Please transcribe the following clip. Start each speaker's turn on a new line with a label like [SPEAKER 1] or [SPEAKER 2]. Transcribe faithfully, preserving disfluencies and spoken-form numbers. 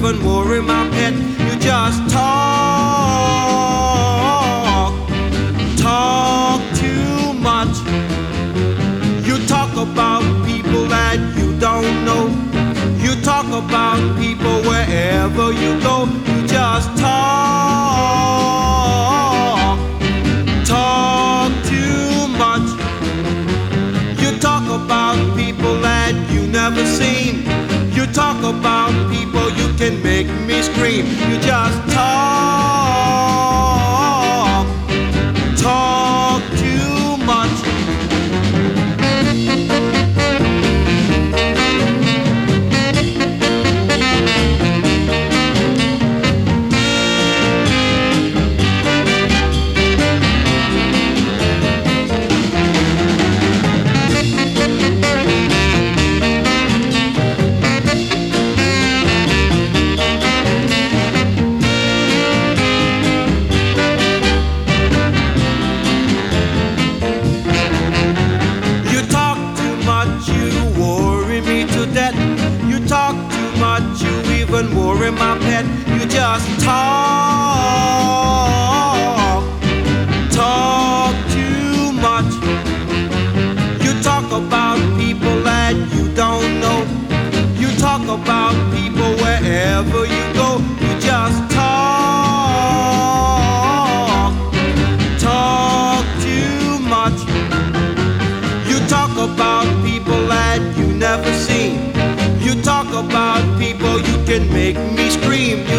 [SPEAKER 1] even worry my pet. You just talk, talk too much. You talk about people that you don't know. You talk about people wherever you go. You just talk, talk too much. You talk about people that you never seen. You talk about people, you can make me scream. You just talk, talk too much. Even worry my pet. You just talk, talk too much. You talk about people that you don't know. You talk about people wherever you go. You just talk, talk too much. You talk about people that you never seen. You talk about people, you can make me scream.